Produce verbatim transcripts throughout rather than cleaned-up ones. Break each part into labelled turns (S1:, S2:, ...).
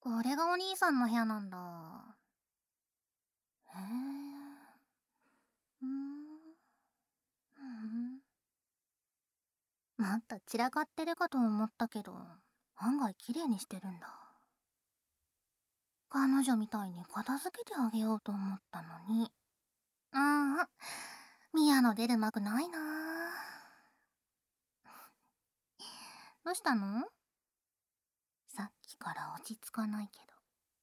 S1: これがお兄さんの部屋なんだ。へえ。うーん。うん。もっと散らかってるかと思ったけど、案外綺麗にしてるんだ。彼女みたいに片付けてあげようと思ったのに。ああ、ミヤの出る幕ないな。どうしたの？さっきから落ち着かないけど。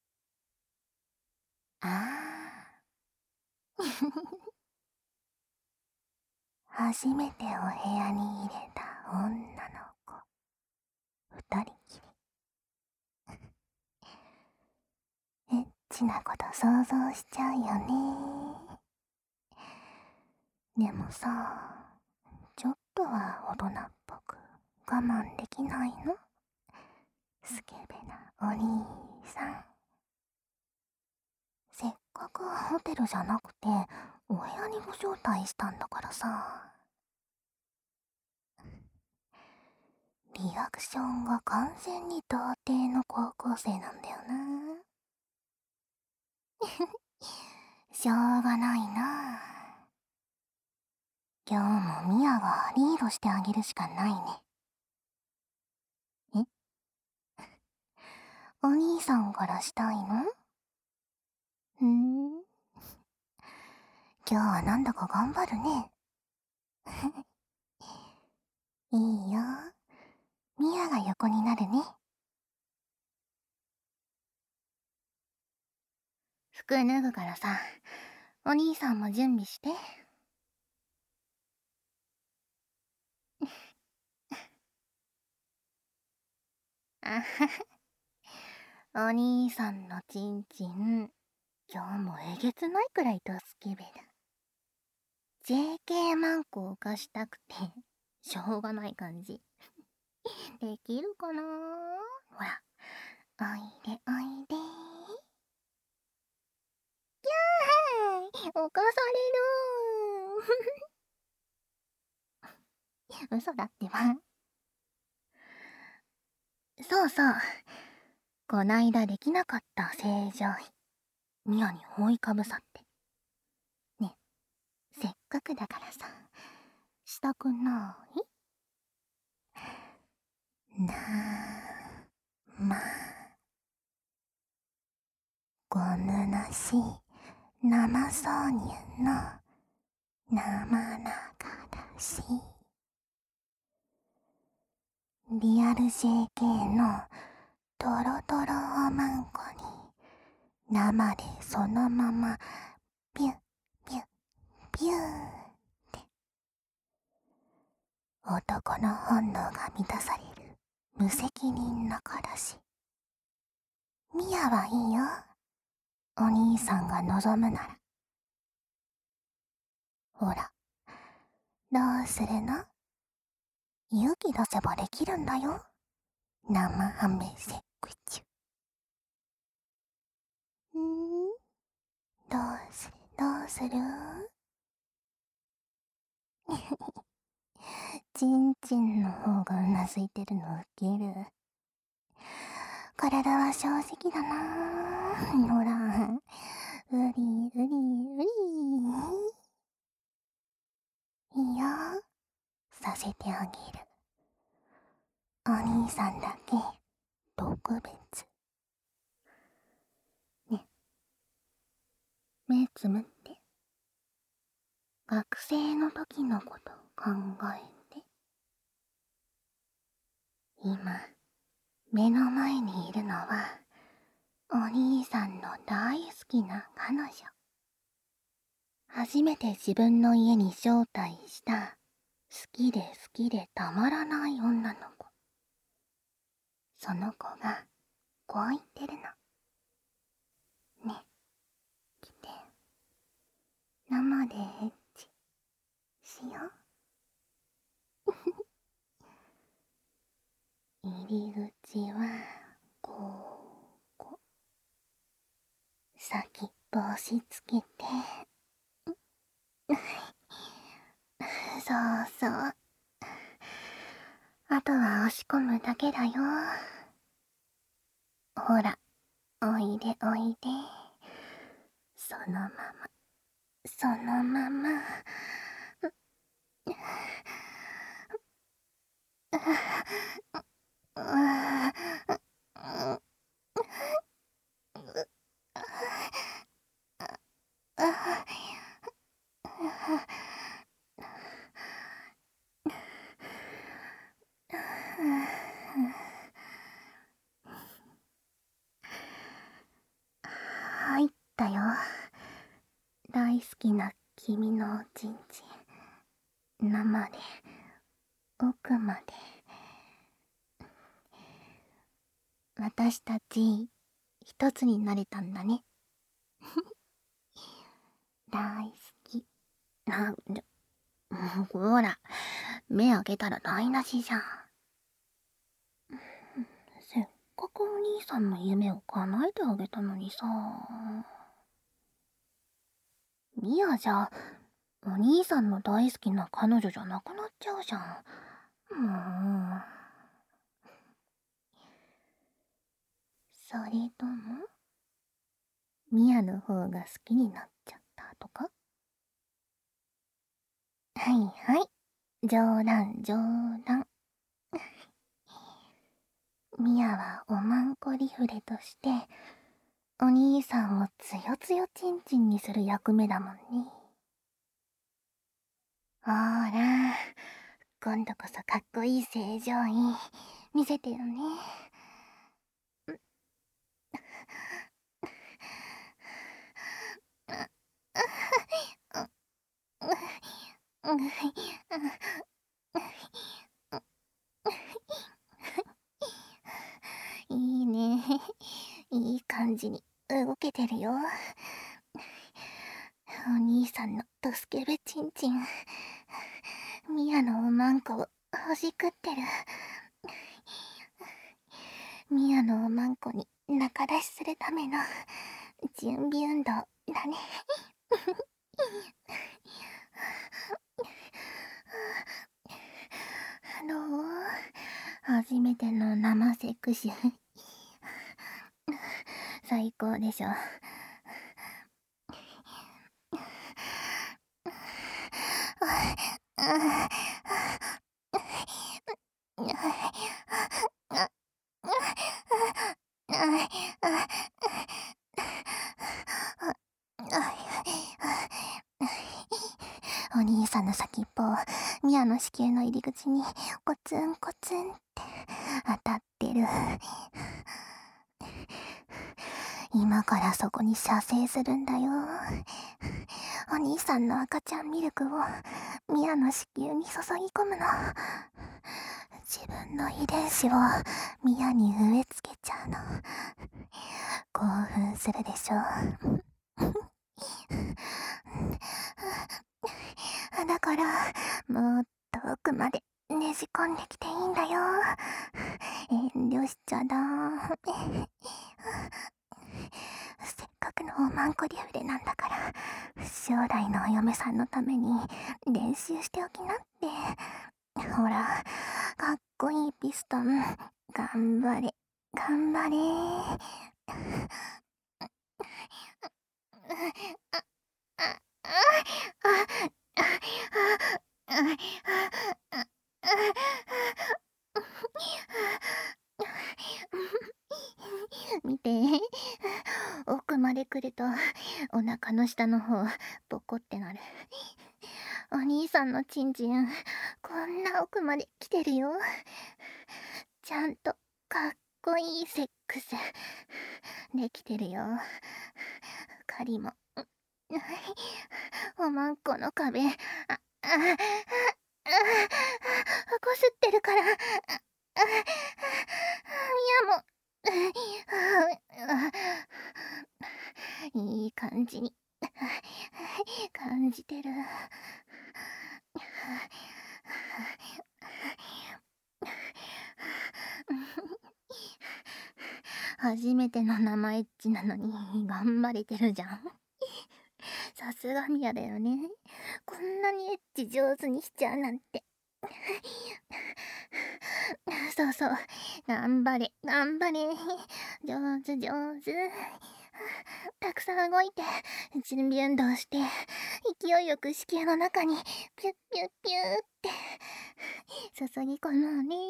S1: ああ。初めてお部屋に入れた女の子。二人きり。エッチなこと想像しちゃうよね。でもさ、ちょっとは大人っぽく我慢できないの？スケベなお兄さん。せっかくホテルじゃなくてお部屋にご招待したんだからさ。リアクションが完全に童貞の高校生なんだよな。しょうがないな。今日もミヤがリードしてあげるしかないね。え？お兄さんからしたいの？ふーん。今日はなんだか頑張るね。いいよ。ミヤが横になるね。服脱ぐからさ、お兄さんも準備して。あはは。お兄さんのチンチン、今日もえげつないくらいとスケベだ。ジェーケー マンコを犯したくて、しょうがない感じ。できるかな？ほら、おいでおいで。キャー、犯される。嘘だってば。そうそう。こないだできなかった正常位。ミヤに覆いかぶさって。ね、せっかくだからさ、したくない？なあ、まあ。ゴムなし、生挿入の生中だし。リアル ジェーケー のトロトロおまんこに生でそのままピュッピュッピューって男の本能が満たされる無責任な彼氏。ミヤはいいよ、お兄さんが望むなら。ほら、どうするの？勇気出せばできるんだよ、生ハメセクチュ。んー、どうするどうする？チンチンの方がうなずいてるのウケる。体は正直だなぁ。ほら、うりうりうり。いいよ、させてあげる。お兄さんだけ特別。ね、目つむって。学生の時のこと考えて。今、目の前にいるのは、お兄さんの大好きな彼女。初めて自分の家に招待した好きで好きでたまらない女の子。その子がこう言ってるの。ね、来て。生でエッチしよう。入り口はここ。先っぽ押し付けて。そうそう。あとは押し込むだけだよ。ほら、 おいでおいで。そのまま、そのまま。入ったよ。大好きな君のおちんちん。生で、奥まで。私たち、一つになれたんだね。大好き。なんで、ほら、目開けたら台無しじゃん。せっかくお兄さんの夢を叶えてあげたのにさ。ミアじゃ、お兄さんの大好きな彼女じゃなくなっちゃうじゃん。もう。それとも、ミアの方が好きになっちゃったとか？はいはい。冗談冗談。ミアはおまんこリフレとして、お兄さんをつよつよちんちんにする役目だもんね。ほーら、今度こそかっこいい正常位見せてよね。いいね。いい感じに動けてるよ。お兄さんのドスケベチンチン、ミアのおまんこをほじくってる。ミアのおまんこに仲出しするための準備運動だね。どう？初めての生セクシー。最高でしょ。お兄さんの先っぽをミアの子宮の入り口にコツンコツンって当たってる。今からそこに射精するんだよ。お兄さんの赤ちゃんミルクをミアの子宮に注ぎ込むの。自分の遺伝子をミアに植え付けちゃうの。興奮するでしょ。だからもっと奥までねじ込んできていいんだよ。遠慮しちゃだめ。せっかくのおまんこリフレなんだから、将来のお嫁さんのために練習しておきなって。ほら、かっこいいピストン、頑張れ頑張れ。見て、奥まで来るとお腹の下の方ボコってなる。お兄さんのチンチンこんな奥まで来てるよ。ちゃんとかっこいいセックスできてるよ。狩りもおまんこの壁、あ、あ、あ、あ、こすってるから、あ、あ、ミヤも、いい感じに感じてる。初めての生エッチなのに頑張れてるじゃん。さすがミヤだよね。こんなにエッチ上手にしちゃうなんて。 そうそう。頑張れ、頑張れ。上手、上手。たくさん動いて、準備運動して、勢いよく子宮の中に、ピュッピュッピューって、注ぎ込もうね。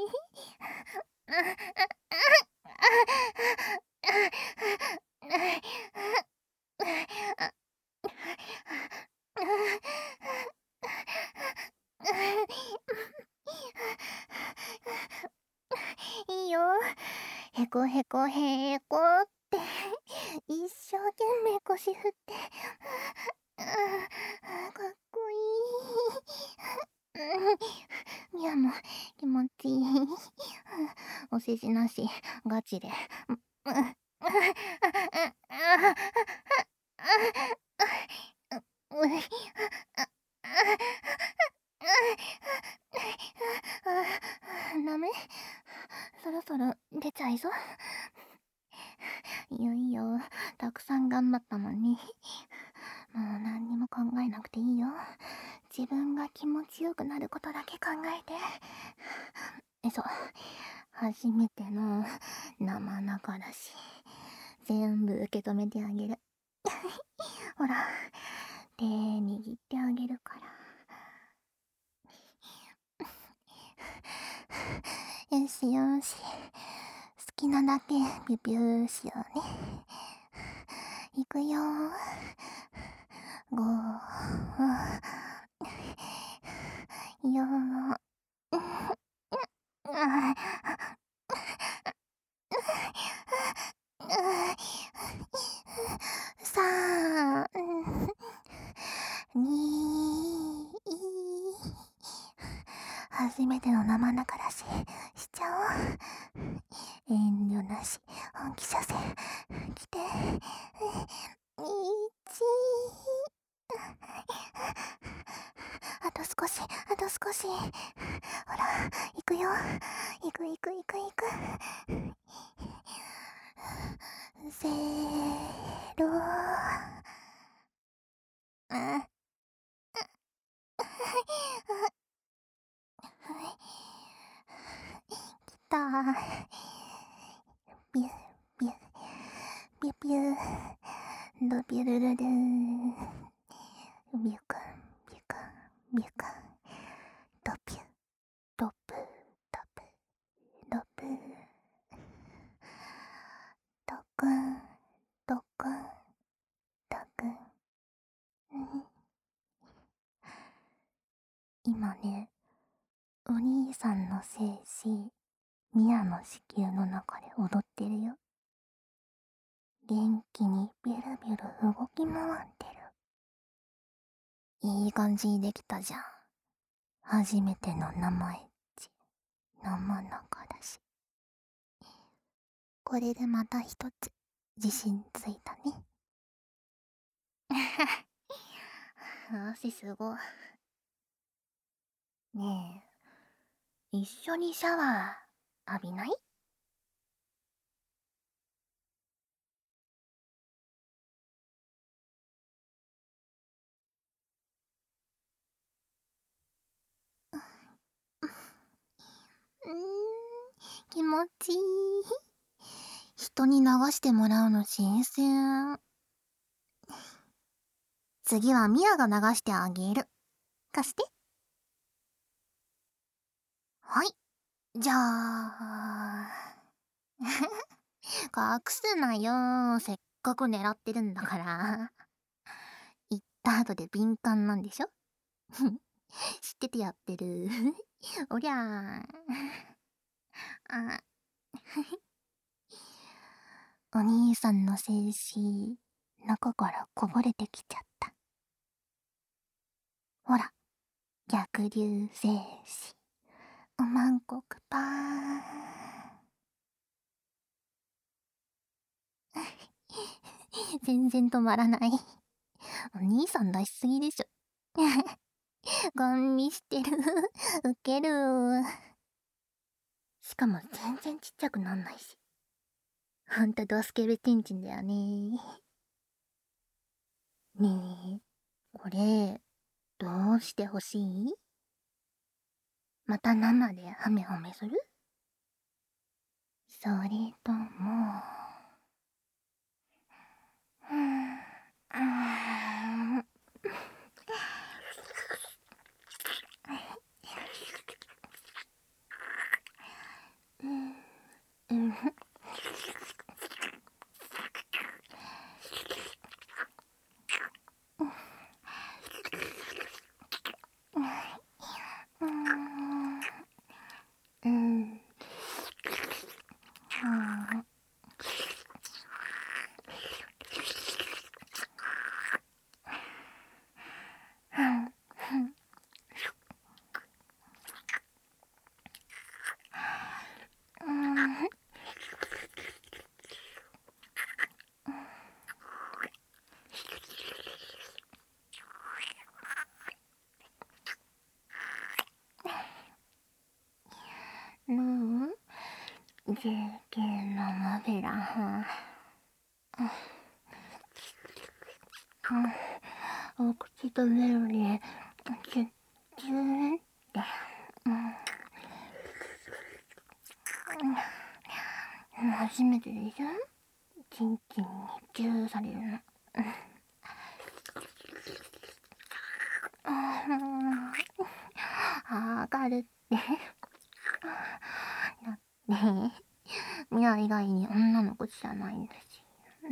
S1: いいよ。へこへこへこって、一生懸命腰振って、かっこいい。ミヤも気持ちいい。お世辞なし、ガチで。ダメ？そろそろ出ちゃいそう。いいよいいよ、たくさん頑張ったのに。もう何にも考えなくていいよ。自分が気持ちよくなることだけ考えて。え、そう。初めての生々し。全部受け止めてあげる。ほら、手握ってあげるから。よしよし。好きなだけビュビューしようね。いくよー。ごー。よー。さあ、に初めての生だからし、しちゃおう。遠慮なし、本気射精、来て。いちあと少し、あと少し。ほら、行くよ。行く行く行く行く。せーろ。あ、来た。ビュビュビュビュドビュルルルン。ビュクビュクビュクドビュドブドブドブドクンドクンドクン。今ね、お兄さんの精子、ミヤの子宮の中で踊ってるよ。元気にビュルビュル動き回ってる。いい感じにできたじゃん。初めての生エッチ、生中だし。これでまた一つ自信ついたね。足すごい。ねえ、一緒にシャワー浴びない？うーん、気持ちいい。人に流してもらうの新鮮。次はミヤが流してあげる。貸して。はい。じゃあ、隠すなよ。せっかく狙ってるんだから。言った後で敏感なんでしょ？知っててやってる。おりゃー。あ、お兄さんの精子、中からこぼれてきちゃった。ほら、逆流精子。おまんこくぱーん。全然止まらない。お兄さん出しすぎでしょ。ガン見してる。ウケる。しかも全然ちっちゃくなんないし。ほんとドスケベチンチンだよね。ねえ、これ、どうしてほしい？また生でハメハメする？ それとも、うーん、うーん、うん、うん、うん、うん、ジェーケーのマベラン。お口とメロにキュッキューって、うん、初めてでしょ、チンチンにチューされるの。あーかるって。だってミア以外に女の子じゃないんだし。うん。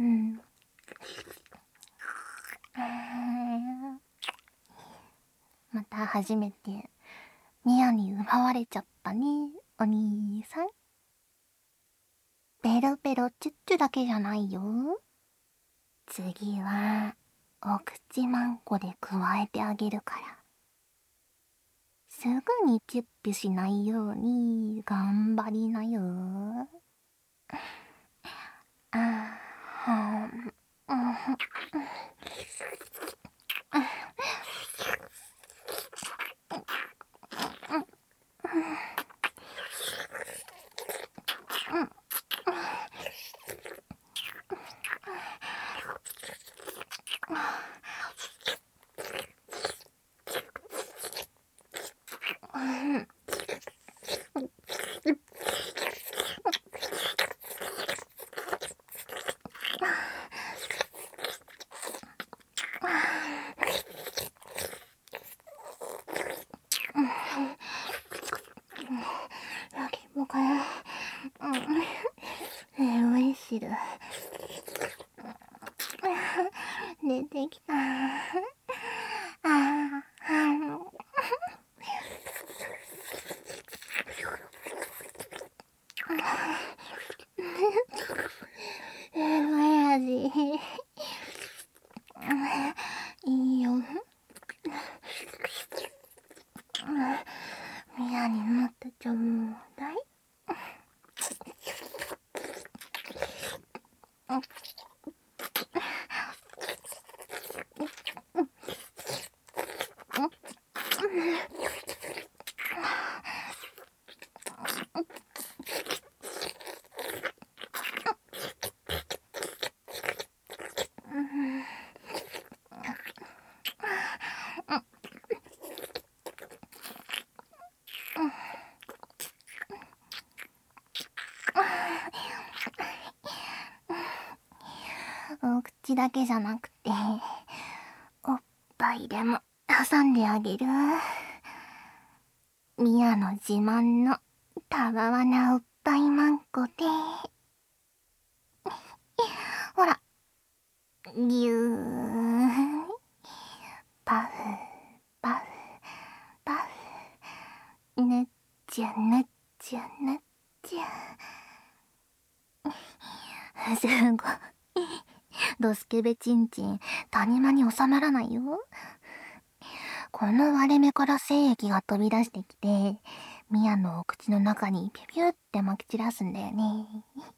S1: また初めてミアに奪われちゃったね、お兄さん。ペロペロチュッチュだけじゃないよ。次はお口マンコで加えてあげるから、すぐにチュッピュしないように頑張りなよ。あーはん、うん、ラキボかよ。うん、えー、おいしる。出てきた。あー、えー、マヤジ。いいよ。ミヤにもっとちょうだい。お口だけじゃなくて、おっぱいでも挟んであげる。ミヤの自慢のたわわなおっぱいマンコで、ほら、ぎゅー、パフパフパフ、ぬっちゃぬっちゃぬっちゃ。すごい。ドスケベチンチン、谷間に収まらないよ。この割れ目から精液が飛び出してきて、ミヤのお口の中にピュピュって撒き散らすんだよね。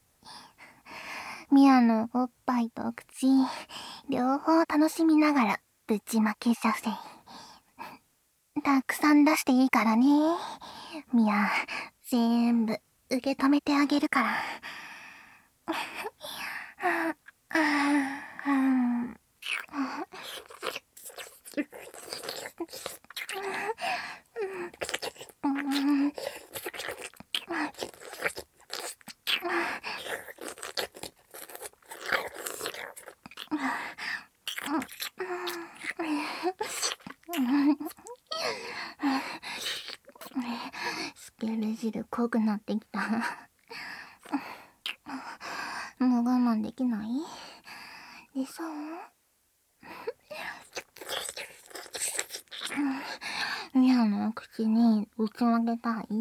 S1: ミヤのおっぱいと口、両方楽しみながらぶちまけ射精。たくさん出していいからね。ミヤ、全部受け止めてあげるから。 汁濃くなってきた。もう我慢できないでしょう。ミャの口に打ち分けたい？い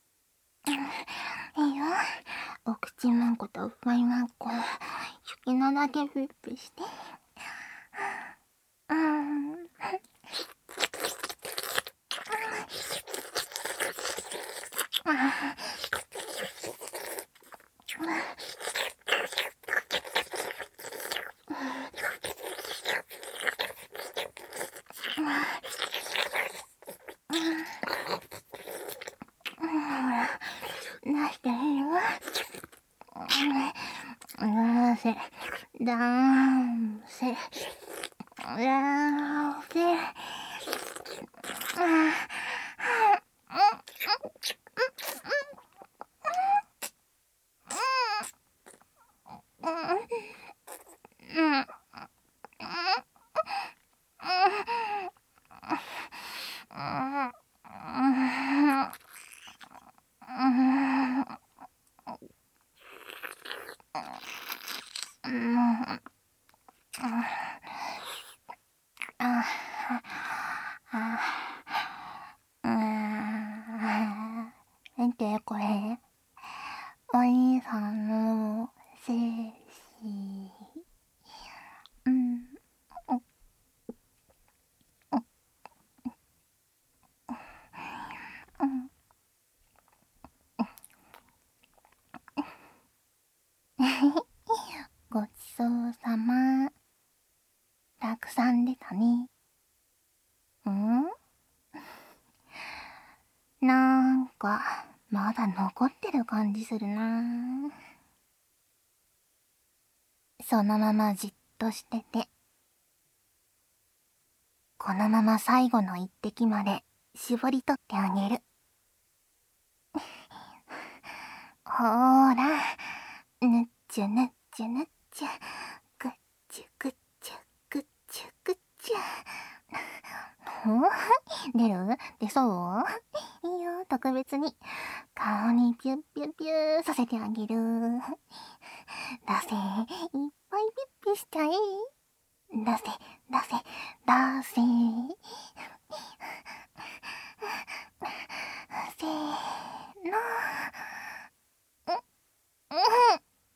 S1: いよ。お口まんことうまいまんこ、好きなだけピッピして。うん。なしていいわ。だせ、だんせ、だんせ。見てこれ、お兄さんの精子。うん。ごちそうさま。たくさん出たね。ん？なんかまだ残ってる感じするな。そのままじっとしてて。このまま最後の一滴まで絞り取ってあげる。ほーら、ぬっちゅぬっちゅぬっちゅ、ぐっちゅぐっちゅぐっちゅぐっちゅ。ほん？出る？出そう？いいよ、特別に顔にピュッピュッピューさせてあげる。だせ、いっぱいピッピしちゃえ。だせ、だせ、だせ。せーの。うん、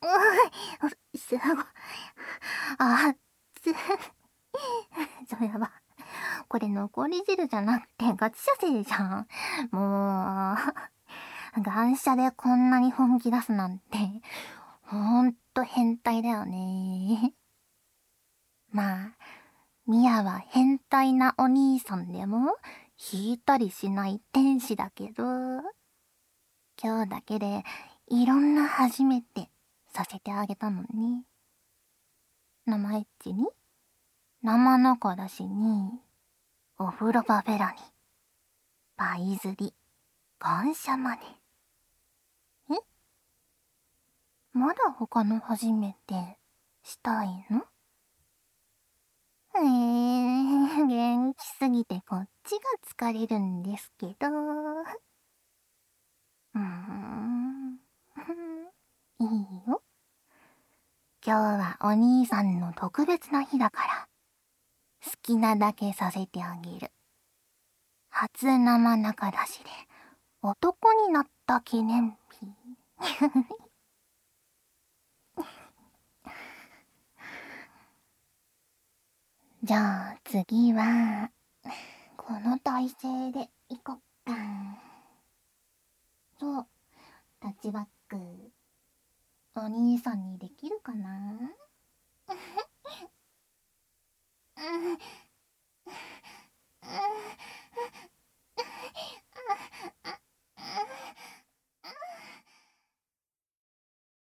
S1: うん、すごい。あっつ。そうやば。これ残り汁じゃなくてガチ射精じゃん。もう、感謝でこんなに本気出すなんて、ほんと変態だよね。まあ、ミヤは変態なお兄さんでも、引いたりしない天使だけど、今日だけでいろんな初めてさせてあげたのね。生エッチに、生中出しに、お風呂場フェラに、パイ釣り、感謝まで。え？まだ他の初めてしたいの？えー、元気すぎてこっちが疲れるんですけど。うーん。いいよ。今日はお兄さんの特別な日だから、好きなだけさせてあげる。初生中出しで男になった記念日。じゃあ次は、この体勢でいこっか。そう、タッチバック。お兄さんにできるかな？